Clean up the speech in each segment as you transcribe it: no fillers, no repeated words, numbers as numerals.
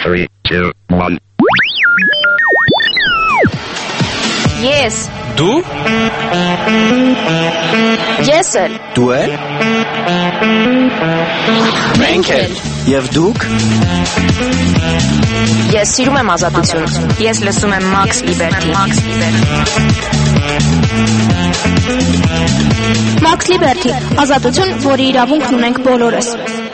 3, 2, 1. Ես Դու Ես էլ Դու էլ Մենք էլ Եվ դուք Ես սիրում եմ ազատություն Ես լսում եմ Max Liberty Max Liberty ազատություն, որի իրավունքն ունենք բոլորս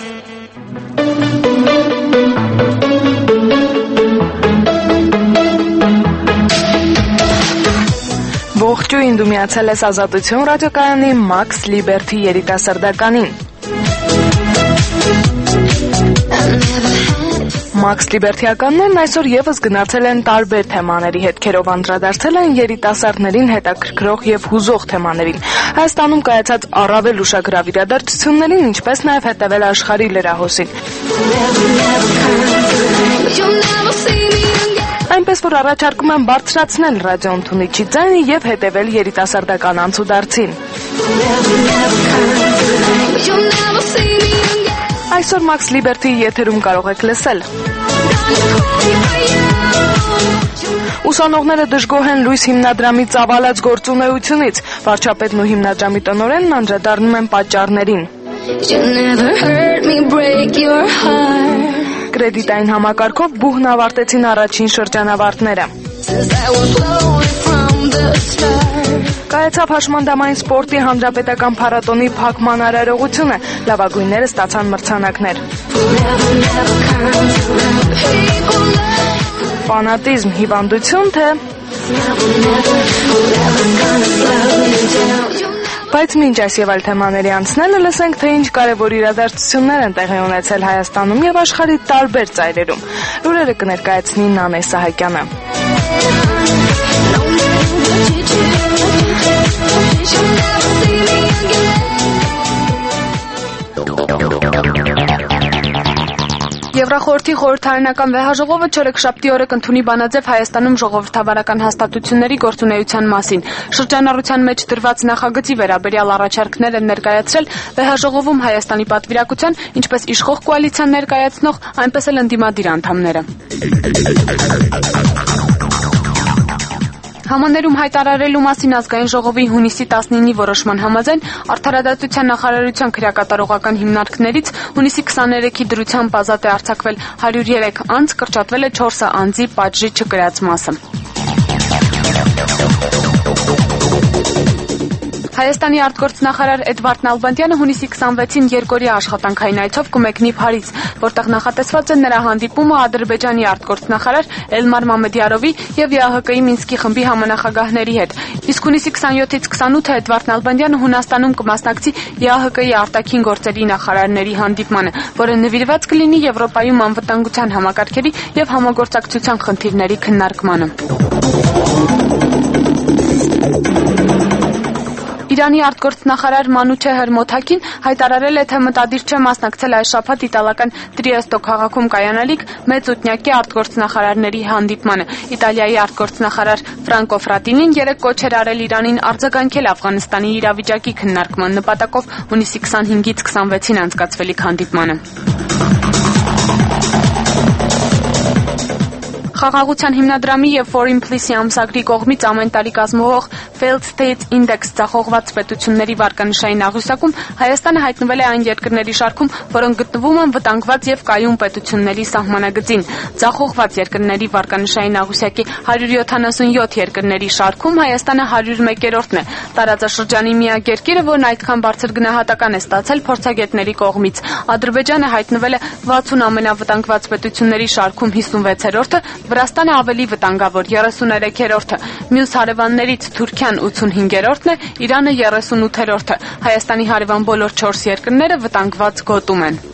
Ողջույն, դու միացել ես Ազատություն ռադիոկայանի Max Liberty երիտասարդականին։ Max Liberty-ականներն այսօր եւս գնացել են տարբեր թեմաների հետքերով անդրադարձել են երիտասարդներին հետաքրքրող եւ հուզող թեմաներին։ Հայաստանում կայացած առավել ուշագրավ իրադարձություններին, ինչպես նաեւ հետևել աշխարհի լրահոսին։ Այնպես որ առաջարկում եմ բարձրացնել ռադիոընդունիչի ձայնը եւ հետեւել երիտասարդական անցուդարձին։ Այսօր Max Liberty-ի եթերում կարող եք լսել։ Ուսանողները դժգոհ են լույս հիմնադրամի ծավալած գործունեությունից։ Վարչապետն ու հիմնադրամի տնօրենն անդրադառնում են պատճառներին։ Կրեդիտային համակարգով բուհն ավարտեցին առաջին շրջանավարտները։ Կայացավ հաշմանդամային սպորտի հանրապետական փառատոնի փակման արարողությունը, լավագույնները ստացան մրցանակներ։ Ֆանատիզմ, հիվանդություն, թե… Բայց մինչ այս եւ այլ թեմաների անցնելը լսենք, թե ինչ կարևոր իրադարձություններ են տեղի ունեցել Հայաստանում եւ աշխարհի տարբեր ծայրերում։ Լուրերը կներկայացնի Նանե Սահակյանը։ Եվրախորհրդի խորհրդարանական վեհաժողովը չորեքշաբթի օրը կընդունի բանաձև Հայաստանում ժողովրդավարական հաստատությունների գործունեության մասին։ Շրջանառության մեջ դրված նախագծի վերաբերյալ առաջարկներ են ներկայացրել վեհաժողովում Հայաստանի պատվիրակության, ինչպես իշխող կոալիցիան ներկայացնող, այնպես էլ ընդդիմադիր անդամները։ Համաներում հայտարարելու մասին ազգային ժողովի հունիսի 19-ի որոշման համաձայն Արդարադատության նախարարության քրեակատարողական հիմնարկներից հունիսի 23-ի դրությամբ ազատ է արձակվել 103 անձ, կրճատվել է 4 անձի պատժի չկրած մասը։ Հայաստանի արտգործնախարար Էդվարդ Նալբանդյանը հունիսի 26-ին երկօրյա աշխատանքային այցով կմեկնի Փարիզ, որտեղ նախատեսված է նրա հանդիպումը Ադրբեջանի արտգործնախարար Էլմար Մամեդյարովի եւ ԵԱՀԿ-ի Մինսկի խմբի համանախագահների հետ։ Իսկ հունիսի 27-ից 28-ը Էդվարդ Նալբանդյանը Հունաստանում կմասնակցի ԵԱՀԿ-ի արտաքին գործերի նախարարների հանդիպմանը, որը նվիրված կլինի Եվրոպայում անվտանգության համակարգերի եւ համագործակցության խնդիրների քննարկմանը։ Իրանի արտգործնախարար Մանուչե Հերմոթակին հայտարարել է, թե մտադիր չէ մասնակցել այս շաբաթ իտալական Տրիեստո քաղաքում կայանալիք մեծ ութնյակի արտգործնախարարների հանդիպմանը։ Իտալիայի արտգործնախարար Ֆրանկո Ֆրատինին երեկ կոչ էր արել Իրանին արձագանքել Աֆղանստանի իրավիճակի քննարկման նպատակով հունիսի 25-ից 26-ին անցկացվելիք հանդիպմանը։ Խաղաղության հիմնադրամի եւ Foreign Policy ամսագրի կողմից ամեն տարի կազմվող Failed State Index ձախողված պետությունների վարկանշային աղյուսակում Հայաստանը հայտնվել է այն երկրների շարքում, որոնք գտնվում են վտանգված եւ կայուն պետությունների սահմանագծին։ Ձախողված երկրների վարկանշային աղյուսակի 177 երկրների շարքում Հայաստանը 101-րդն է։ Տարածաշրջանի միակ երկիրը, որն այդքան բարձր գնահատական է ստացել փորձագետների կողմից։ Ադրբեջանը հայտնվել է 60 ամենավտանգված պետությունների շարքում 56-րդը, Վրաստանը ավելի վտանգավոր 33-րդը, մյուս հարևաններից Թուրքիան 85-րդն է, Իրանը 38-րդը։ Հայաստանի հարևան բոլոր 4 երկրները վտանգված գոտում են։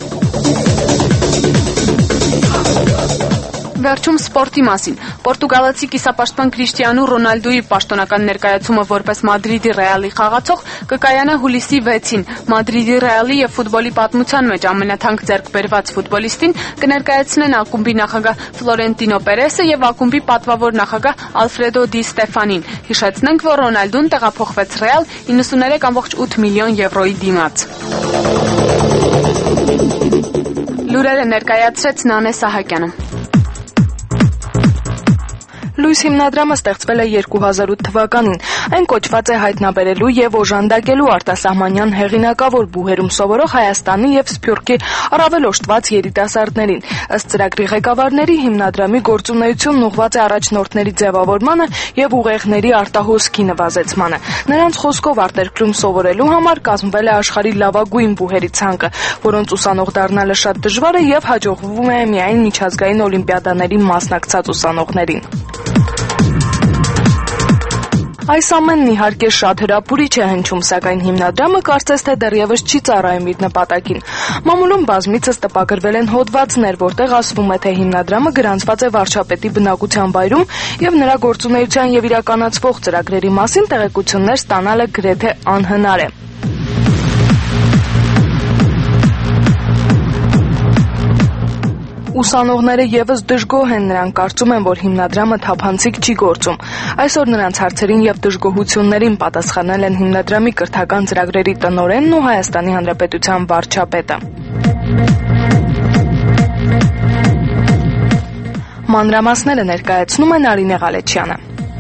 Վերջում սպորտի մասին։ Պորտուգալացի կիսապաշտպան Քրիշտիանու Ռոնալդուի պաշտոնական ներկայացումը որպես Մադրիդի Ռեալի խաղացող կկայանա հուլիսի 6-ին։ Մադրիդի Ռեալի եւ ֆուտբոլի պատմության մեջ ամենաթանկ ձեռք բերված ֆուտբոլիստին կներկայացնեն ակումբի նախագահ Ֆլորենտինո Պերեսը եւ ակումբի պատվավոր նախագահ Ալֆրեդո Դի Ստեֆանին։ Հիշեցնենք, որ Ռոնալդուն տեղափոխվեց Ռեալ 93.8 միլիոն եվրոյի դիմաց։ Լուրերը ներկայացրեց Նանե Սահակյանը։ Լույս հիմնադրամը ստեղծվել է 2008 թվականին։ Այն կոչված է հայտնաբերելու եւ օժանդակելու արտասահմանյան հեղինակավոր բուհերում սովորող Հայաստանի եւ Սփյուռքի առավել օժտված երիտասարդներին։ Ըստ ծրագրի ղեկավարների, հիմնադրամի գործունեությունն ուղղված է առաջնորդների ձևավորմանը եւ ուղեղների արտահոսքի նվազեցմանը։ Նրանց խոսքով արտերկրում սովորելու համար կազմվել է աշխարհի լավագույն բուհերի ցանկը, որոնց ուսանող դառնալը շատ դժվար է եւ հաջողվում է միայն միջազգային օլիմպիադաների մասնակցած ուսանողներին։ Այս ամենն իհարկե շատ հրապուրիչ է հնչում, սակայն հիմնադրամը կարծես թե դեռևս չի ծառայում իր նպատակին։ Մամուլում բազմիցս տպագրվել են հոդվածներ, որտեղ ասվում է, թե հիմնադրամը գրանցված է վարչապետի բնակության վայրում եւ նրա գործունեության եւ իրականացվող ծրագրերի մասին տեղեկություններ ստանալը գրեթե անհնար է։ Ուսանողները եւս դժգոհ են, նրանք կարծում են, որ հիմնադրամը թափանցիկ չի գործում։ Այսօր նրանց հարցերին եւ դժգոհություններին պատասխանել են հիմնադրամի կրթական ծրագրերի տնօրենն ու Հայաստանի Հանրապետության վարչապետը։ Մանրամասները ներկայացնում է Նարինե Ղալեչյանը։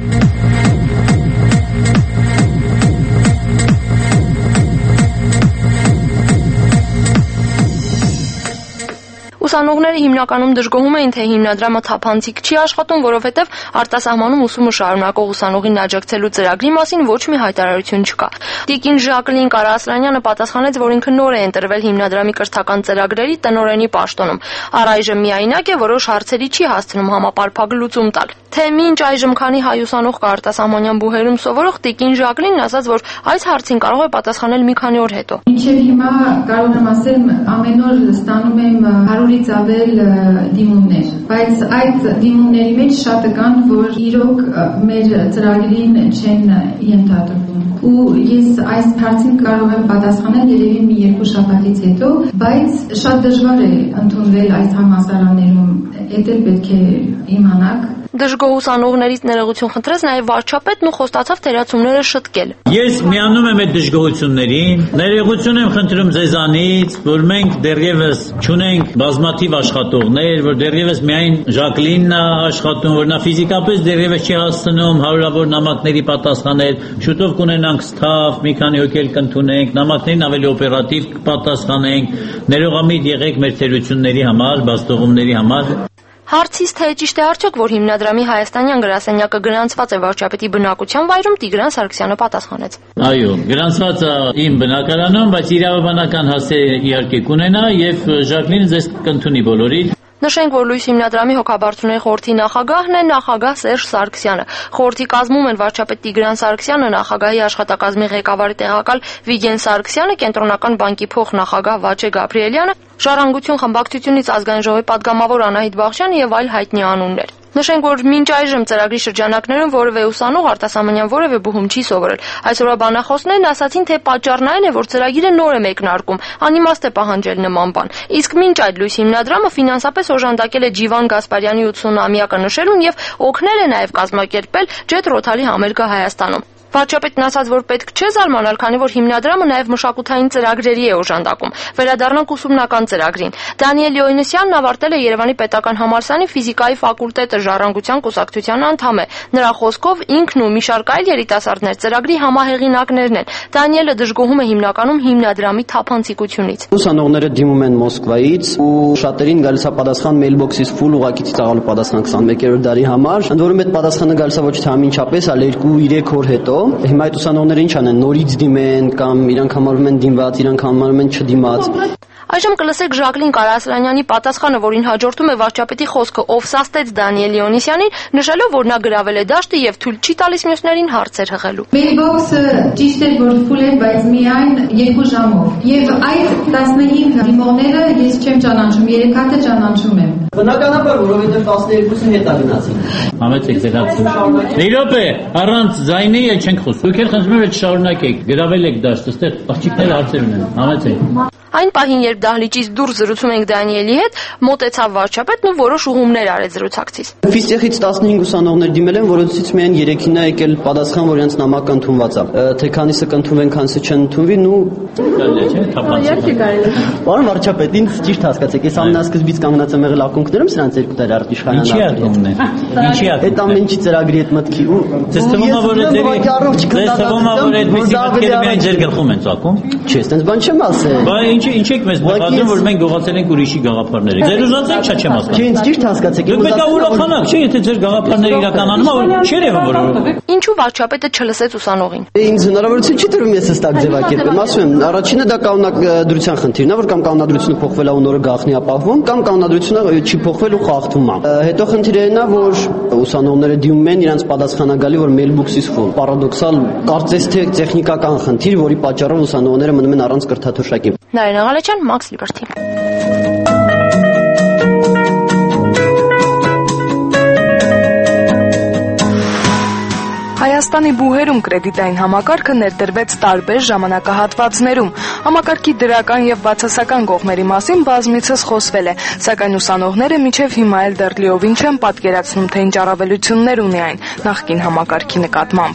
Ուսանողները հիմնականում դժգոհում էին, թե հիմնադրամը թափանցիկ չի աշխատում, որովհետև արտասահմանում ուսումը շարունակող ուսանողին աջակցելու ծրագրի մասին ոչ մի հայտարարություն չկա։ Տիկին Ժակլին Կարասրանյանը պատասխանեց, որ ինքը նոր է ընտրվել հիմնադրամի կրթական ծրագրերի տնօրենի պաշտոնում։ Առայժմ միայնակ է, որոշ հարցերի չի հասցնում համապարփակ լուծում տալ։ Թե մինչ այժմ քանի հայ ուսանող կա արտասահմանյան բուհերում սովորող, տիկին Ժակլինն ասաց, որ այս հարցին կարող է պատասխանել մի քանի օր հետո։ Մինչև հիմա կարող եմ ասել, ամեն օր ստանում եմ 100-ից ավել դիմումներ, բայց այդ դիմումների մեջ շատը կան, որ իրոք մեր ծրագրին չեն ենթադրվում։ Ու ես այս հարցին կարող եմ պատասխանել երևի մի 2 շաբաթից հետո, բայց շատ դժվար է ընդունվել այս համալսարաններում, դա էլ պետք է իմանաք։ Դժգոհ ուսանողներից ներողություն խնդրեց նաև վարչապետն ու խոստացավ թերացումները շտկել։ Ես միանում եմ այդ դժգոհություններին, ներողություն եմ խնդրում ձեզանից, որ մենք դեռևս չունենք բազմաթիվ աշխատողներ, որ դեռևս միայն Ժակլինն է աշխատում, որ նա ֆիզիկապես դեռևս չի հասցնում հարյուրավոր նամակների պատասխանել, շուտով կունենանք ստաֆ, մի քանի հոգի կընդունենք, նամակներին ավելի օպերատիվ կպատասխանենք, ներողամիտ եղեք մեր թերությունների համար, բաստողումների համար։ Հարցից թե ճիշտ է արդյոք, որ հիմնադրամի հայաստանյան գրասենյակը գրանցված է վարչապետի բնակության վայրում, Տիգրան Սարգսյանը պատասխանեց։ Այո, գրանցված է իմ բնակարանում, բայց իրավաբանական հասցե իհարկե կունենա եւ Ժակլինը ձեզ կընդունի բոլորիդ։ Նշենք, որ Լույս հիմնադրամի հոգաբարձությունների խորհրդի նախագահն է նախագահ Սերժ Սարգսյանը։ Խորհրդի կազմում են վարչապետ Տիգրան Սարգսյանը, նախագահի աշխատակազմի ղեկավարի տեղակալ Վիգեն Սարգսյանը, Կենտրոնական բանկի փոխնախագահ Վաչե Գաբրիելյանը, Ժառանգություն խմբակցությունից ազգային ժողովի падգամավոր Անահիտ Բախշյանը եւ այլ հայտնի անուններ։ Նշենք, որ մինչ այժմ ծրագրի շրջանակներում որևէ ուսանող արտասահմանյան որևէ բուհում չի սովորել։ Այսօրվա բանախոսներն ասացին, թե պատճառն այն է, որ ծրագիրը նոր է մեկնարկում, անիմաստ է պահանջել նման բան։ Իսկ մինչ այդ Լույս հիմնադրամը ֆինանսապես օժանդակել է Ջիվան Գասպարյանի 80-ամյակը նշելուն եւ օգնել է նաեւ կազմակերպել Jet Rotal-ի համերգը Հայաստանում։ Վարչապետն ասաց, որ պետք չէ զարմանալ, քանի որ հիմնադրամը նաև մշակութային ծրագրերի է օժանդակում։ Վերադառնանք ուսումնական ծրագրին։ Դանիել Յոյնիսյանն ավարտել է Երևանի պետական համալսարանի ֆիզիկայի ֆակուլտետը, ժառանգության կուսակցության անդամ է։ Նրա խոսքով ինքն ու մի շարք այլ երիտասարդներ ծրագրի համահեղինակներն են։ Դանիելը դժգոհում է հիմնականում հիմնադրամի թափանցիկությունից։ Ուսանողները դիմում են Մոսկվայից ու շատերին գալիս է պատասխան mailbox-ից full ուղղակի ծիծաղալու պատասխան 21-րդ դարի համար։ Ընդ որում այդ պատասխանը գալիս է ոչ թե ամենչապես, այլ 2-3 օր հետո։ Հիմա այդ ուսանողները ինչ անեն, նորից դիմեն կամ իրանք համարում են դիմված, իրանք համարում են չդիմաց։ Այժմ կլսեք Ժակլին Կարասրանյանի պատասխանը, որին հաջորդում է վարչապետի խոսքը, ով սաստեց Դանիել Յոնիսյանին, նշելով, որ նա գրավել է դաշտը եւ թույլ չի տալիս մյուսներին հարցեր հղելու։ Mailbox-ը ճիշտ է, որ full է, բայց միայն 2 ժամով։ Եվ այդ 15 դիմողները ես չեմ ճանաչում, 3 հատը ճանաչում եմ։ Բնականաբար, որովհետեւ 12-ը հետ ալնացին։ Համեցեք ձերացում։ Իրոպե, առանց ձայնի չենք խոսում։ Դուք էլ խնդրում եք շարունակեք, գրավել եք դաշտը, այստեղ աղջիկները հարցեր ունեն։ Համեցեք։ Այն պահին, երբ դահլիճից դուրս զրուցում ենք Դանիելի հետ, մոտեցավ վարչապետն ու որոշ ուղումներ արեց զրուցակցից։ Ֆիստեխից 15 ուսանողներ դիմել են, որոնցից միայն 3-ին է եկել պատասխան, որ իրենց նամակը ընդունված է։ Թե քանիսը կընդունվեն, քանիսը չեն ընդունվի, Պարոն վարչապետ, ինձ ճիշտ հասկացեք, ես ամենասկզբից կանգնած եմ եղել ակունքներում սրանց 2 տարի արդ իշխանանալու։ Ինչի՞ այդ ամեն ինչի ծրագրի հետ մտքի ու Ձեզ թվում է, որ այդպիսի մտքերը միայն ձեր գլխում են ծագում։ Չէ, այդպես բան չեմ ասել։ Բա ինչ եք մեզ պատասխանում, որ մենք գողացել ենք ուրիշի գաղափարները։ Ձեր ուզած եք, չեմ հասկանում։ Չէ, ինձ ճիշտ հասկացեք։ Դուք պետք է ուրախանաք, չէ, եթե ձեր գաղափարները իրականանում են, չերևում որ Ինչու վարչապետը չլսեց ուսանողին։ Ինձ հնարավորություն չի տրվում ես հստակ ձևակերպեմ, ասում եմ, առաջինը դա կանոնադրության խնդիրն է, որ կամ կանոնադրությունը փոխվել է ու նորը գաղտնի ապահովում, կամ կանոնադրությունը չի փոխվել ու խախտվում է։ Հետո խնդիրը այն է, որ ուսանողները դիմում են իրանց պատասխանագալի, որ mailbox is full։ Պարադոքսալ, կարծես թե տեխնիկական խնդիր, որի պատճառով ուսանողները մնում են առանց կրթաթոշակի։ Նարին Աղալեչյան, Max Liberty։ Հայաստանի բուհերում կրեդիտային համակարգը ներդրվեց տարբեր ժամանակահատվածներում։ Համակարգի դրական եւ բացասական կողմերի մասին բազմիցս խոսվել է, սակայն ուսանողները մինչև հիմա էլ դեռ լիովին չեն պատկերացնում, թե ինչ առավելություններ ունի այն նախկին համակարգի նկատմամբ։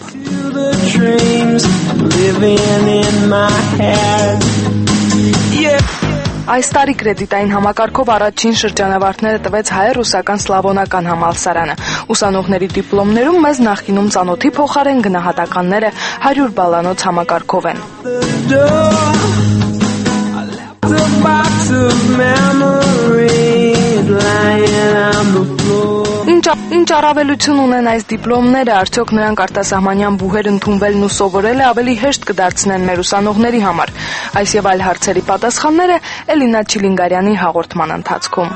Այս տարի կրեդիտային համակարգով առաջին շրջանավարտները տվեց հայ-ռուսական սլավոնական համալսարանը։ Ուսանողների դիպլոմներում մեզ նախկինում ծանոթի փոխարեն գնահատականները 100 բալանոց համակարգով են։ Ինչ առավելություն ունեն այս դիպլոմները, արդյոք նրանք արտասահմանյան բուհեր ընդունվելն ու սովորելը ավելի հեշտ կդարձնեն մեր ուսանողների համար։ Այս եւ այլ հարցերի պատասխանները Էլինա Չիլինգարյանի հաղորդման ընթացքում։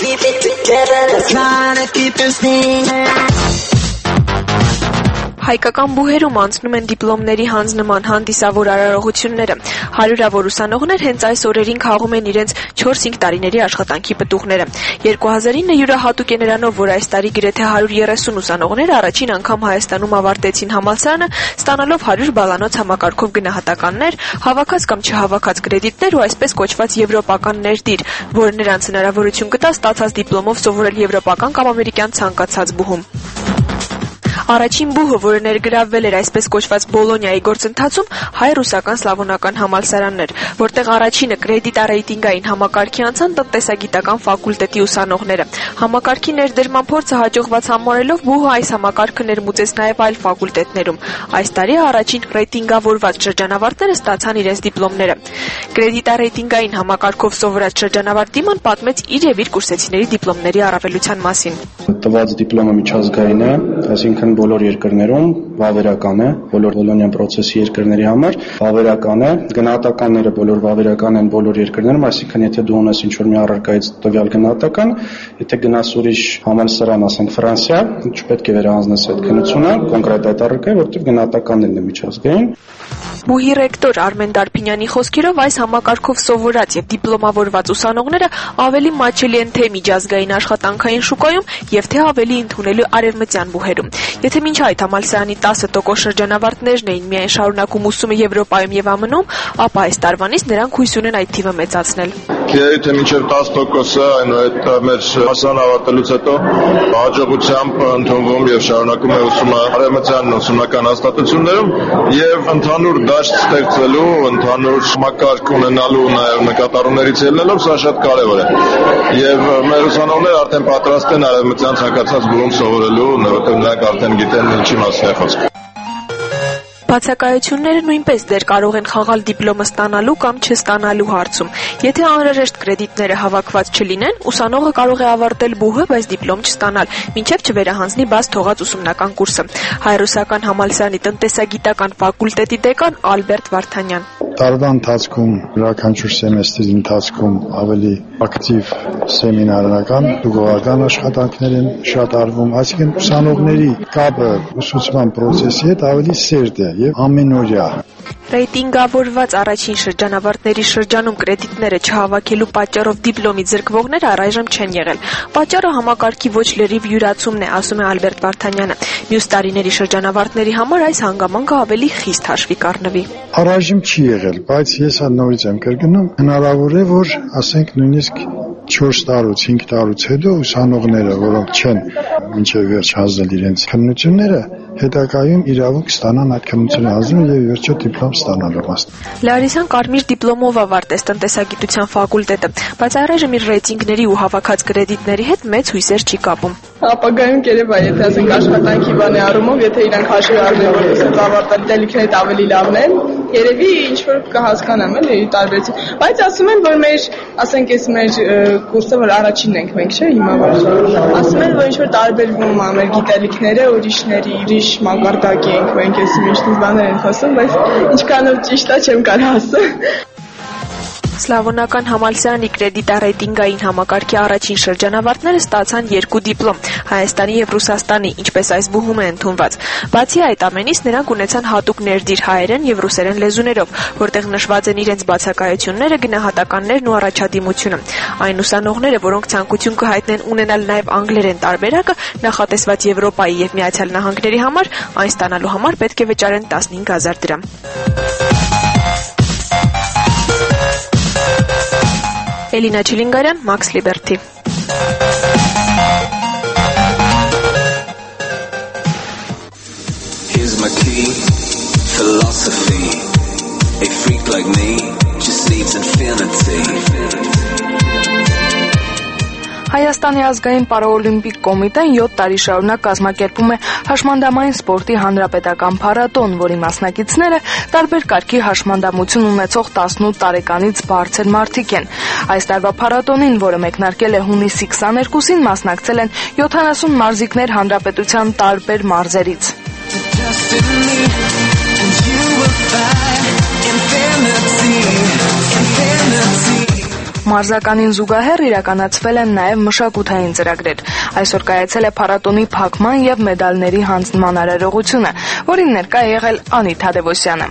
Հայկական բուհերում անցնում են դիպլոմների հանձնման հանդիսավոր արարողությունները։ Հարյուրավոր ուսանողներ հենց այս օրերին քաղում են իրենց 4-5 տարիների աշխատանքի պտուղները։ 2009 յուրահատուկ է նրանով, որ այս տարի գրեթե 130 ուսանողներ առաջին անգամ Հայաստանում ավարտեցին համալսարանը, ստանալով 100 բալանոց համակարգով գնահատականներ, հավաքած կամ չհավաքած կրեդիտներ ու այսպես կոչված եվրոպական ներդիր, որը նրանց հնարավորություն կտա ստացած դիպլոմով սովորել եվրոպական կամ ամերիկյան ցանկացած բուհում։ Առաջին բուհը, որը ներգրավվել էր այսպես կոչված Բոլոնիայի գործընթացում, հայ-ռուսական սլավոնական համալսարանն էր, որտեղ առաջինը կրեդիտառեյտինգային համակարգի անցան տնտեսագիտական ֆակուլտետի ուսանողները։ Համակարգի ներդրման փորձը հաջողված համարելով բուհը այս համակարգը ներմուծեց նաև այլ ֆակուլտետներում։ Այս տարի առաջին ռեյտինգավորված շրջանավարտները ստացան իրենց դիպլոմները։ Կրեդիտառեյտինգային համակարգով սովորած շրջանավարտ Դիման պատմեց իր եւ իր կուրսեցիների դիպլոմների առավելության մասին։ Տված դիպլոմը միջազգային է, այսինքն բոլոր երկրներում վավերական է, բոլոր Բոլոնյան process-ի երկրների համար վավերական է, գնահատականները բոլոր վավերական են բոլոր երկրներում, այսինքն եթե դու ունես ինչ-որ մի առարկայից տվյալ գնահատական, եթե գնաս ուրիշ համալսարան, ասենք Ֆրանսիա, չպետք է վերահանձնես այդ քննությունը, կոնկրետ այդ առարկայի, որտեղ գնահատականներն են միջազգային։ Բուհի ռեկտոր Արմեն Դարփինյանի խոսքերով այս համակարգով սովորած եւ դիպլոմավորված ուսանողները ավելի մատչելի են թե միջազգային աշխատանքային շուկայում եւ թե ավելի ընդունելու արևմտյան բուհերում։ Եթե մինչ այդ համալսարանի 10% շրջանավարտներն էին միայն շարունակում ուսումը Եվրոպայում եւ ԱՄՆ-ում, ապա այս տարվանից նրանք հույս ունեն այդ թիվը մեծացնել։ Եթե մինչև 10%-ը այնուհետ մեր հասան ավարտելուց հետո հաջողությամբ ընդունվում եւ շարունակում է ուսումը արևմտյան ուսումնական հաստատություններում եւ ընդհանուր դաշտ ստեղծելու, ընդհանուր մակարդակ ունենալու նաեւ նկատառումներից ելնելով սա շատ կարեւոր է։ Եվ մեր ուսանողները արդեն պատրաստ են արևմտյան ցանկացած բուհում սովորելու, որովհետեւ նրանք արդեն գիտեն ինչի մասին է խոսքը։ Բացակայությունները նույնպես դեռ կարող են խաղալ դիպլոմը ստանալու կամ չստանալու հարցում։ Եթե անհրաժեշտ կրեդիտները հավաքված չլինեն, ուսանողը կարող է ավարտել բուհը, բայց դիպլոմ չստանալ, մինչև չվերահանձնի բաց թողած ուսումնական կուրսը։ Հայ-ռուսական համալսարանի տնտեսագիտական ֆակուլտետի դեկան Ալբերտ Վարդանյան։ Տարվա ընթացքում, յուրաքանչյուր սեմեստրի ընթացքում ավելի ակտիվ սեմինարական, դուգողական աշխատանքներ են շատ արվում, այսինքն ուսանողների կապը ուսուցման process-ի հետ ավելի սերտ է եւ ամենօրյա։ Ռեյտինգավորված առաջին շրջանավարտների շրջանում կրեդիտները չհավաքելու պատճառով դիպլոմի ձեռքվողները առայժմ չեն եղել։ Պատճառը համակարգի ոչ լրիվ յուրացումն է, ասում է Ալբերտ Վարդանյանը։ Մյուս տարիների շրջանավարտների համար այս հանգամանքը ավելի խիստ հաշվի կառնվի։ Առայժմ չի եղել, բայց ես նորից եմ կրկնում, հնարավոր է, որ ասենք նույնիսկ 4 տարուց, 5 տարուց հետո ուսանողները, որոնք չեն մինչև վերջ հանձնել իրենց քննությունները, հետագայում իրավունք ստանան այդ քննությունը հանձնում եւ վերջո դիպլոմ ստանալու մասն։ Լարիսան կարմիր դիպլոմով ավարտեց տնտեսագիտության ֆակուլտետը, բայց առայժմ իր ռեյտինգների ու հավաքած կրեդիտների հետ մեծ հույսեր չի կապում։ Ապագայում կերևա, եթե ասենք աշխատանքի բանի առումով, եթե իրանք հաշվի առնեն, որ ասենց ավարտել դելիքներդ ավելի լավն են, երևի ինչ որ կհասկանամ էլի տարբերություն։ Բայց ասում են, որ մեր, ասենք այս մեր կուրսը, որ առաջինն ենք մենք, չէ՞, հիմա որ ասում են, որ ինչ որ տարբերվում է մեր գիտելիքները ուրիշների, ուրիշ մակարդակի ենք մենք, այս ինչ-որ բաներ են խոսում, բայց ինչքանով ճիշտ է, չեմ կարող ասել։ Սլավոնական համալսարանի կրեդիտառեյտինգային համակարգի առաջին շրջանավարտները ստացան 2 դիպլոմ՝ Հայաստանի եւ Ռուսաստանի, ինչպես այս բուհում է ընդունված։ Բացի այդ ամենից նրանք ունեցան հատուկ ներդիր հայերեն եւ ռուսերեն լեզուներով, որտեղ նշված են իրենց բացակայությունները, գնահատականներն ու առաջադիմությունը։ Այն ուսանողները, որոնք ցանկություն կհայտնեն ունենալ նաեւ անգլերեն տարբերակը, նախատեսված Եվրոպայի եւ Միացյալ Նահանգների համար, այն ստանալու համար պետք է վճարեն 15000 դրամ։ Էլինա Չիլինգարյան, Max Liberty։ Here's my key, philosophy. A freak like me just needs infinity. Հայաստանի ազգային պարաօլիմպիկ կոմիտեն 7 տարի շարունակ կազմակերպում է հաշմանդամային սպորտի հանրապետական փառատոն, որի մասնակիցները տարբեր կարգի հաշմանդամություն ունեցող 18 տարեկանից բարձր մարդիկ են։ Այս տարվա փառատոնին, որը մեկնարկել է հունիսի 22-ին, մասնակցել են 70 մարզիկներ հանրապետության տարբեր մարզերից։ Մարզականին զուգահեռ իրականացվել են նաև մշակութային ծրագրեր։ Այսօր կայացել է փառատոնի փակման եւ մեդալների հանձնման արարողությունը, որին ներկա է եղել Անի Թադևոսյանը։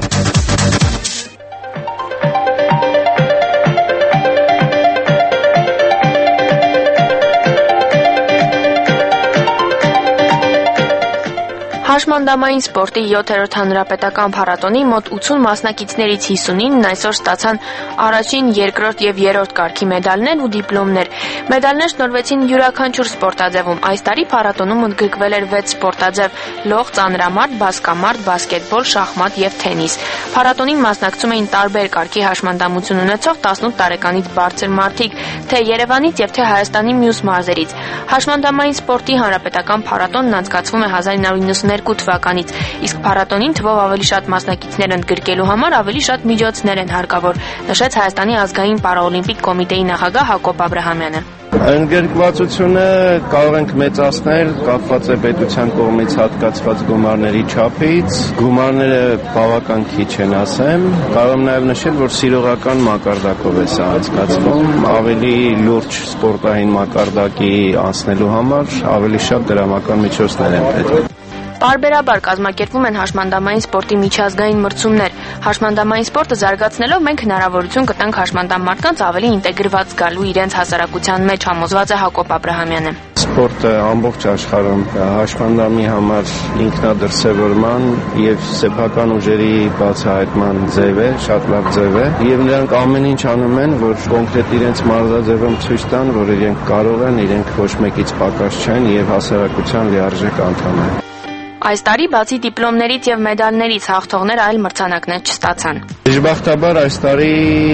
Հաշմանդամային սպորտի 7-րդ հանրապետական փառատոնի մոտ 80 մասնակիցներից 59-ն այսօր ստացան առաջին, երկրորդ եւ երրորդ կարգի մեդալներ ու դիպլոմներ։ Մեդալներ շնորհվեցին յուրաքանչյուր սպորտաձևում։ Այս տարի փառատոնում ընդգրկվել էր 6 սպորտաձև՝ լող, ծանրամարտ, բասկամարտ, բասկետբոլ, շախմատ եւ թենիս։ Փառատոնին մասնակցում էին տարբեր կարգի հաշմանդամություն ունեցող 18 տարեկանից բարձր մարդիկ, թե Երևանից եւ թե Հայաստանի մյուս մարզերից։ Հաշմանդամային սպորտի հանրապետական փառատոնն անցկացվում է 1992 թվականից, իսկ փառատոնին թվով ավելի շատ մասնակիցներ ընդգրկելու համար ավելի շատ միջոցներ են հարկավոր, նշեց Հայաստանի ազգային պարաօլիմպիկ կոմիտեի նախագահ Հակոբ Աբրահամյանը։ Ընդգրկվածությունը կարող ենք մեծացնել, կապված է պետության կողմից հատկացված գումարների չափից։ Գումարները բավական քիչ են, ասեմ։ Կարող եմ նաև նշել, որ սիրողական մակարդակով է սա անցկացվում, ավելի լուրջ սպորտային մակարդակի անցնելու համար ավելի շատ դրամական միջոցներ են պետք։ Պարբերաբար կազմակերպվում են հաշմանդամային սպորտի միջազգային մրցումներ։ Հաշմանդամային սպորտը զարգացնելով մենք հնարավորություն կտանք հաշմանդամ մարդկանց ավելի ինտեգրված զգալու իրենց հասարակության մեջ, համոզված է Հակոբ Աբրահամյանը։ Սպորտը ամբողջ աշխարհում հաշմանդամի համար ինքնադրսևորման եւ սեփական ուժերի բացահայտման ձև է, շատ լավ ձև է, եւ նրանք ամեն ինչ անում են, որ կոնկրետ իրենց մարզաձևում ցույց տան, որ իրենք կարող են, իրենք ոչ մեկից պակաս չեն եւ հասարակության լիարժեք անդամ են։ Այս տարի բացի դիպլոմներից եւ մեդալներից հաղթողներ այլ մրցանակներ չստացան։ Դժբախտաբար այս տարի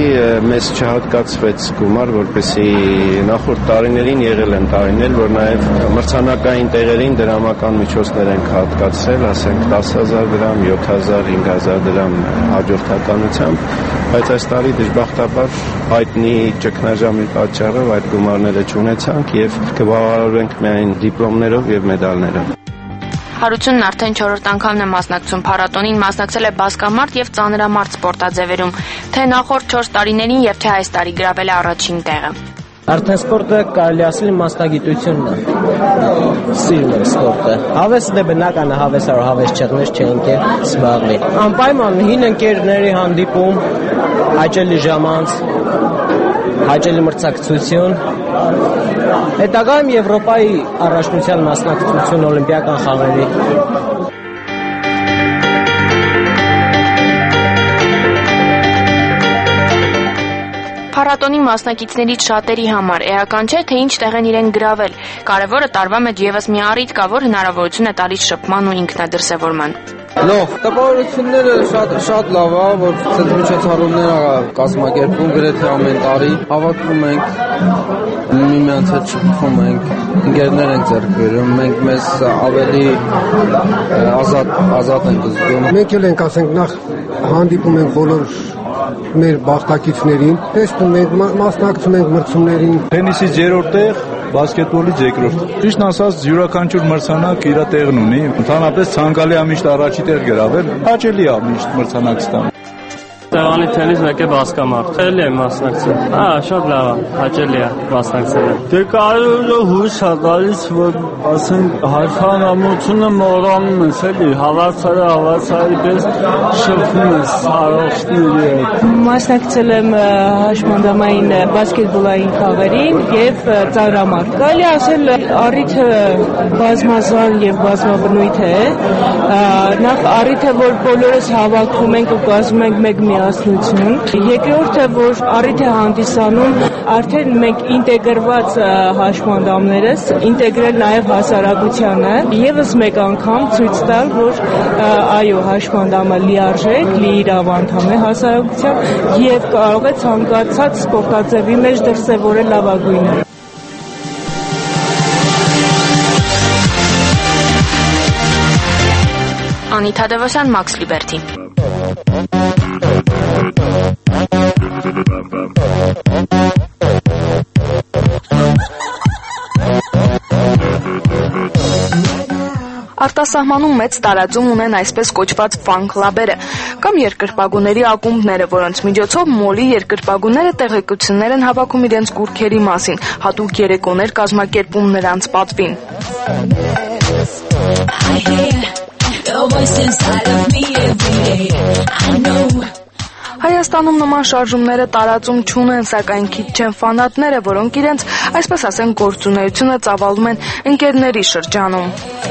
մեզ չհատկացվեց գումար, որպեսզի նախորդ տարիներին եղել են տարիներ, որ նաեւ մրցանակային տեղերին դրամական միջոցներ են հատկացրել, ասենք 10000 դրամ, 7000, 5000 դրամ հաջորդականությամբ, բայց այս տարի դժբախտաբար հայտնի ճգնաժամի պատճառով այդ գումարները չունեցանք եւ կբավարարվենք միայն դիպլոմներով եւ մեդալներով։ Հարությունն արդեն 4-րդ անգամն է մասնակցում փառատոնին, մասնակցել է բասկամարտ եւ ծանրամարտ սպորտաձևերում, թե նախորդ 4 տարիներին եւ թե այս տարի գրավել է առաջին տեղը։ Արդեն սպորտը կարելի ասել մասնագիտությունն է։ Սիրում եմ սպորտը։ Հավեսը դե բնական է, հավեսը հավես չեղներ չենք զբաղվի։ Անպայման հին ընկերների հանդիպում, հաճելի ժամանց, հաճելի մրցակցություն։ Հետագայում Եվրոպայի առաջնության մասնակցություն օլիմպիական խաղերի։ Փառատոնի մասնակիցներից շատերի համար էական չէ, թե ինչ տեղ են իրեն գրավել։ Կարևորը տարվա մեջ եւս մի առիթ կա, որ հնարավորություն է տալիս շփման ու ինքնադրսևորման։ Լավ, տպավորությունները շատ լավ է, որ ցած միջոցառումներ կազմակերպում գրեթե ամեն տարի, հավաքվում ենք, միմյանց հետ շփվում ենք, ընկերներ ենք ձեռք բերում, մենք մեզ ավելի ազատ ենք զգում։ Մենք էլ ենք, ասենք, նախ հանդիպում ենք բոլոր մեր բախտակիցներին, տեսնում ենք, մասնակցում ենք մրցումներին։ Թենիսից երրորդ տեղ, բասկետբոլից երկրորդ։ Ճիշտն ասած, յուրաքանչյուր մրցանակ իր տեղն ունի։ Ընդհանրապես ցանկալի է միշտ առաջի տեղ գրավել, հաճելի է միշտ մրցանակ ստանալ։ Տեղանի թենիս մեկ է բասկամարտ։ Էլի եմ մասնակցել։ Շատ լավ է, հաճելի է մասնակցել։ Դե կարևորը հույս է գալիս, որ ասենք հայրենամությունը մոռանում ես, էլի հավասարի պես շփվում ես առողջների հետ։ Մասնակցել եմ հաշմանդամային բասկետբոլային խաղերին եւ ծանրամարտ։ Կարելի ասել առիթը բազմազան եւ բազմաբնույթ է։ Նախ առիթը, որ բոլորս հավաքվում ենք ու կազմում ենք մեկ միասնություն։ Երկրորդը, որ առիթ է հանդիսանում արդեն մենք ինտեգրված հաշմանդամներս, ինտեգրել նաև հասարակությանը, եւս մեկ անգամ ցույց տալ, որ այո, հաշմանդամը լիարժեք, լիիրավ անդամ է հասարակության եւ կարող է ցանկացած սպորտաձևի մեջ դրսեւորել լավագույնը։ Անիթա Դևոսյան, Մաքս Լիբերթի։ Արտասահմանում մեծ տարածում ունեն այսպես կոչված ֆան քլաբերը կամ երկրպագուների ակումբները, որոնց միջոցով մոլի երկրպագուները տեղեկություններ են հավաքում իրենց կուրքերի մասին, հատուկ երեկոներ կազմակերպում նրանց պատվին։ Հայաստանում նման շարժումները տարածում չունեն, սակայն քիչ չեն ֆանատները, որոնք իրենց, այսպես ասենք, գործունեությունը ծավալում են ընկերների շրջանում։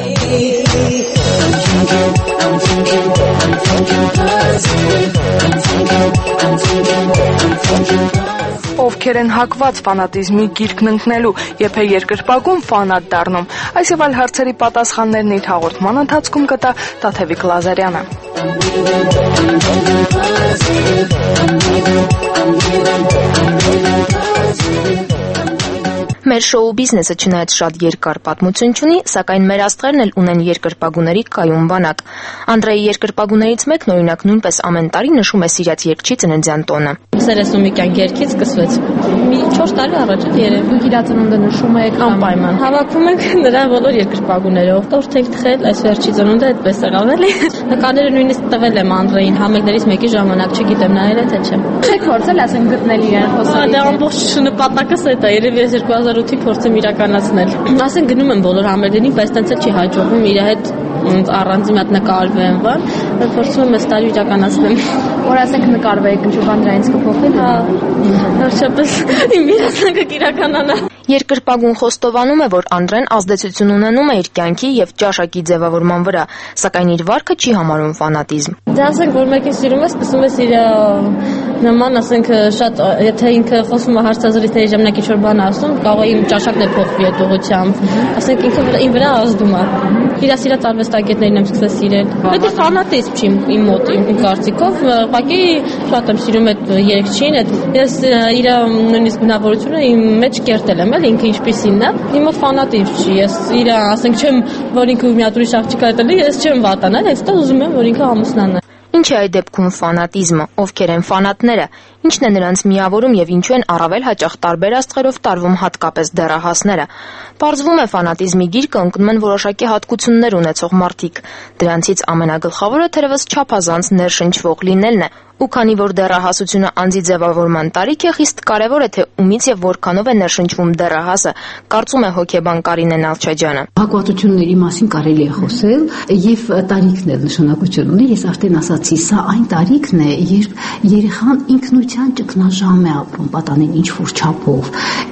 Ովքեր են հակված ֆանատիզմի գիրկն ընկնելու, եփե երկրպագում ֆանատ դառնում։ Այս եւ այլ հարցերի պատասխաններն իր հաղորդման ընթացքում կտա Տաթևիկ Լազարյանը։ Մեր շոու բիզնեսը չնայած շատ երկար պատմություն չունի, սակայն մեր աստղերն էլ ունեն երկրպագուների կայուն բանակ։ Անդրեի երկրպագուներից մեկն օրինակ նույնպես ամեն տարի նշում է սիրած երգչի ծննդյան տոնը։ Սերեսումիկյան երգից սկսվեց։ Մի 4 տարի առաջ երևի։ Դուք իր ծնունդը նշում եք անպայման։ Հավաքում ենք նրա բոլոր երկրպագուները, տորթ եք թխել, այս վերջի ծնունդը այդպես եղավ էլի։ Նկարները նույնիսկ տվել եմ Անդրեին համերգներից մեկի ժամանակ, չգիտեմ նայել է թե չէ։ Չեք փորձել, ասենք գտնել իրեն խոսալի։ Դա ամբողջ նպատակս է դա, երևի 2008-ի փորձեմ իրականացնել։ Ասենք գնում եմ բոլոր համերգներին, բայց տենց էլ չի հաջողվում իր հետ առանձին հատ նկարվեմ, բան, փորձում եմ այս տարի իրականացնել։ Որ ասենք նկարվեք, ինչու բան դրանից կփոխվի, հա, վերջապես իմ երազանքը կիրականանա։ Երկրպագուն խոստովանում է, որ Անդրեն ազդեցություն ունենում է իր կյանքի եւ ճաշակի ձևավորման վրա, սակայն իր վարքը չի համարում ֆանատիզմ։ Դա ասենք, որ մեկին սիրում է, սկսում ես իր նման, ասենք, շատ, եթե ինքը խոսում է հարցազրույցների ժամանակ ինչ-որ բան ասում, կարող է իմ ճաշակն է փոխվի այդ ուղղությամբ, ասենք ինքը իմ վրա ազդում է։ Իր սիրած արվեստագետներին եմ սկսել սիրել։ Դա ֆանատիզմ չի իմ մոտ, իմ կարծիքով, ուղղակի շատ եմ սիրում այդ երգչին, ես իր նույնիսկ բնավորությունը իմ մեջ կերտել եմ, ինքը ինչպիսին է։ Հիմա ֆանատիվ չի, ես իր, ասենք, չեմ, որ ինքը մի հատ ուրիշ աղջիկ է տալի, ես չեմ վատանալ, այստեղ ուզում եմ, որ ինքը ամուսնանա։ Ինչ է այդ դեպքում ֆանատիզմը, ովքեր են ֆանատները, ինչն է նրանց միավորում եւ ինչու են առավել հաճախ տարբեր աստղերով տարվում հատկապես դեռահասները։ Պարզվում է ֆանատիզմի գիրկը ընկնում են որոշակի հատկություններ ունեցող մարդիկ։ Դրանցից ամենագլխավորը թերևս չափազանց ներշնչվող լինելն է, Ու քանի որ դեռահասությունը անձի ձևավորման տարիք է, խիստ կարևոր է թե ումից եւ որքանով է ներշնչվում դեռահասը, կարծում է հոգեբան Կարինե Նալչաջյանը։ Հակվածությունների մասին կարելի է խոսել եւ տարիքն էլ նշանակություն ունի։ Ես արդեն ասացի, սա այն տարիքն է, երբ երեխան ինքնության ճգնաժամ է ապրում, պատանին ինչ որ չափով։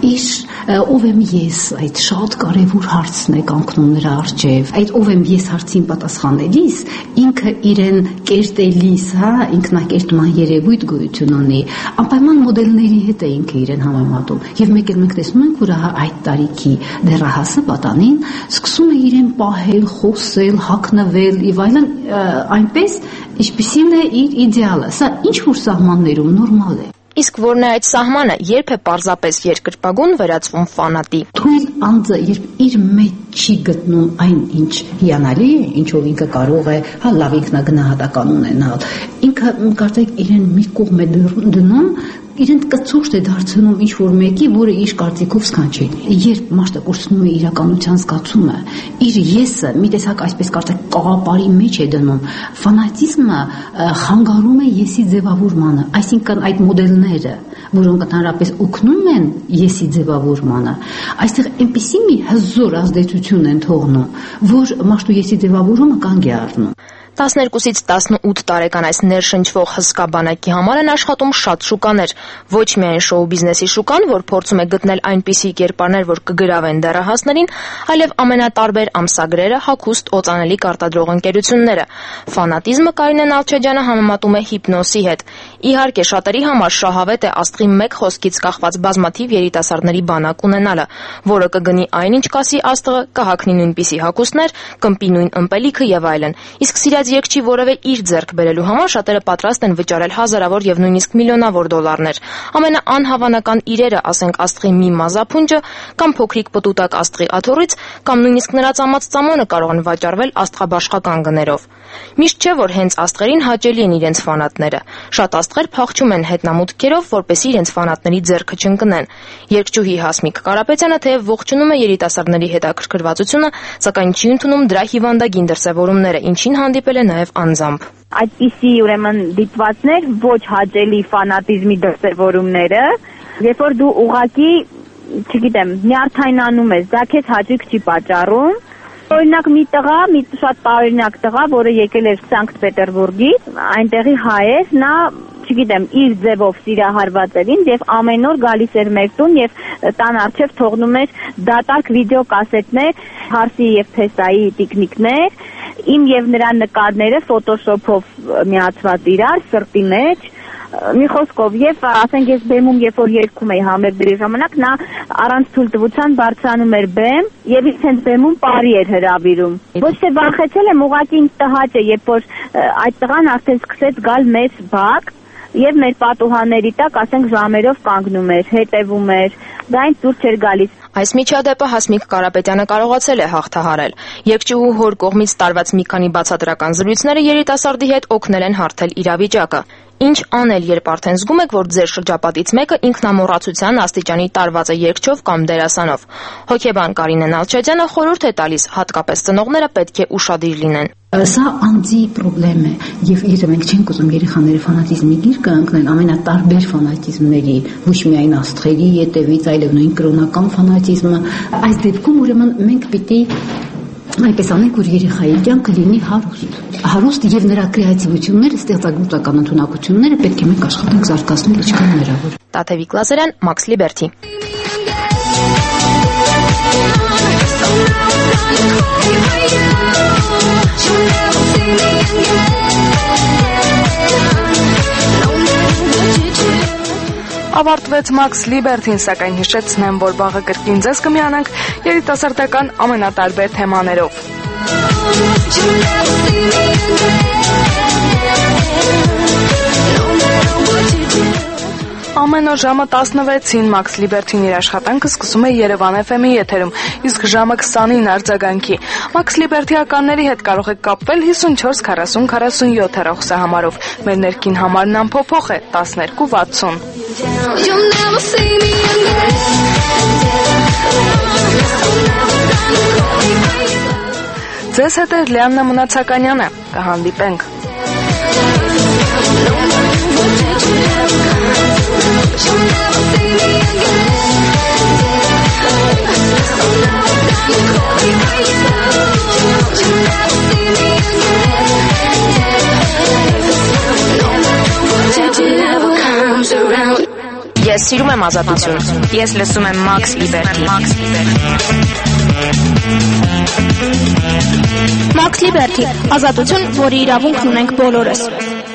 Ով եմ ես, այդ շատ կարևոր հարցն է կանգնում նրա առջև։ Այդ ով եմ ես հարցին պատասխանելիս, ինքը իրեն կերտելիս, ինքնակերտման երևույթ գոյություն ունի, անպայման մոդելների հետ է ինքը իրեն համեմատում։ Եվ մեկ էլ մենք տեսնում ենք, որ այդ տարիքի դեռահասը պատանին սկսում է իրեն պահել, խոսել, հագնվել եւ այլն այնպես, ինչպիսին է իր իդեալը։ Սա ինչ որ սահմաններում նորմալ է։ Իսկ որն է այդ սահմանը, երբ է պարզապես երկրպագուն վերածվում ֆանատի։ Թույլ անձը, երբ իր մեջ չի գտնում այն, ինչ հիանալի է, ինչով ինքը կարող է լավ ինքնագնահատական ունենալ, ինքը կարծեք իրեն մի կողմ է դնում, իրեն կծուշտ է դարձնում ինչ-որ մեկի, որը իր կարծիքով սքանչելի։ Երբ մարդը կորցնում է իրականության զգացումը, իր եսը մի տեսակ այսպես կարծեք կաղապարի մեջ է դնում, ֆանատիզմը խանգարում է եսի ձևավորմանը, այսինքն այդ մոդելները, որոնք ընդհանրապես օգնում են եսի ձևավորմանը, այստեղ այնպիսի մի հզոր ազդեցություն են թողնում, որ մարդու եսի ձևավորումը կանգ է առնում։ 12-ից 18 տարեկան այս ներշնչվող հսկա բանակի համար են աշխատում շատ շուկաներ, ոչ միայն շոու բիզնեսի շուկան, որ փորձում է գտնել այնպիսի կերպարներ, որ կգրավեն դեռահասներին, այլև ամենատարբեր ամսագրերը, հագուստ, օծանելիք արտադրող ընկերությունները։ Ֆանատիզմը Կարինե Նալչաջյանը համեմատում է հիպնոսի հետ։ Իհարկե, շատերի համար շահավետ է աստղի մեկ խոսքից կախված բազմաթիվ երիտասարդների բանակ ունենալը, որը կգնի այնինչ կասի աստղը, կհագնի նույնպիսի հագուստներ, կմպի նույն ըմպելիքը եւ այլն։ Իսկ սիրած երգչի որևէ իր ձեռք բերելու համար շատերը պատրաստ են վճարել հազարավոր եւ նույնիսկ միլիոնավոր դոլարներ։ Ամենաանհավանական իրերը, ասենք աստղի մի մազափունջը, կամ փոքրիկ պտուտակ աստղի աթոռից, կամ նույնիսկ նրա ծամած ծամոնը կարող են վաճառվել աստղաբաշխական գներով։ Միշտ չէ, որ հենց աստղերին հաճելի են իրենց ֆանատները։ Շատ աստղեր փախչում են հետնամուտքերով, որպեսզի իրենց ֆանատների ձեռքը չընկնեն։ Երգչուհի Հասմիկ Կարապետյանը թեև ողջունում է երիտասարդների հետաքրքրվածությունը, սակայն չի ընդունում դրա հիվանդագին դրսևորումները, ինչին հանդիպել է նաև անձամբ։ Այդպիսի ուրեմն դիտվածներ ոչ հաճելի ֆանատիզմի դրսևորումները, երբ որ դու ուղղակի, չգիտեմ, նյարդայնանում ես, դա քեզ հաճույք չի պատճառում։ Օրինակ մի տղա, մի շատ տարօրինակ տղա, որը եկել էր Սանկտ Պետերբուրգից, այնտեղի հայ էր, նա, չգիտեմ, իր ձևով սիրահարված էր ինձ եւ ամեն օր գալիս էր մեր տուն եւ տան առջեւ թողնում էր դատարկ վիդեոկասետներ, Հարսի եւ Փեսայի տիկնիկներ, իմ եւ նրա նկարները ֆոտոշոփով միացված իրար, սրտի մեջ, մի խոսքով, եւ ասենք ես բեմում երբ որ երգում էի համերգների ժամանակ, նա առանց թույլտվության բարձրանում էր բեմ եւ ինձ հենց բեմում բարի էր հրավիրում։ Ոչ թե վախեցել եմ, ուղղակի ինձ տհաճ է, երբ որ այդ տղան արդեն սկսեց գալ մեծ բակ եւ մեր պատուհանների տակ, ասենք, ժամերով կանգնում էր, հետևում էր, դա ինձ դուր չէր գալիս։ Այս միջադեպը Հասմիկ Կարապետյանը կարողացել է հաղթահարել։ Երգչուհու հոր կողմից տարված մի քանի բացատրական զրույցները երիտասարդի հետ օգնել են հարթել իրավիճակը։ Ինչ անել, երբ արդեն զգում եք, որ ձեր շրջապատից մեկը ինքնամոռացության աստիճանի տարված է երգչով կամ դերասանով։ Հոգեբան Կարինե Նալչաջյանը խորհուրդ է տալիս, հատկապես ծնողները պետք է ուշադիր լինեն։ Սա անձի խնդրեմ է, եւ եթե մենք չենք ուզում երեխաները ֆանատիզմի գիրկը ընկնեն, ամենատարբեր ֆանատիզմների, ոչ միայն աստղերի ետևից, այլև նույն կրոնական ֆանատիզմը, այս դեպքում ուրեմն մենք պիտի այնպես անենք, որ երեխայի կյանքը լինի հարուստ եւ նրա կրեատիվությունները, ստեղծագործական ընդունակությունները պետք է մենք աշխատենք զարգացնել ինչքան հնարավոր։ Տաթևիկ Լազարյան, Max Liberty։ Ավարտվեց Max Liberty-ն, սակայն հիշեցնեմ, որ վաղը կրկին ձեզ կմիանանք երիտասարդական ամենատարբեր թեմաներով։ Ամեն օր ժամը 16-ին Max Liberty-ն իր աշխատանքը սկսում է Երևան FM-ի եթերում, իսկ ժամը 20-ին արձագանքի։ Max Liberty-ականների հետ կարող եք կապվել 54 40 47 հեռախոսահամարով։ Մեր ներքին համարն անփոփոխ է 1260։ Ձեզ հետ է Լիաննա Մնացականյանը։ Կհանդիպենք։ Ես սիրում եմ ազատություն։ Ես լսում եմ Max Liberty։ Max Liberty, ազատություն, որի իրավունքն ունենք բոլորս։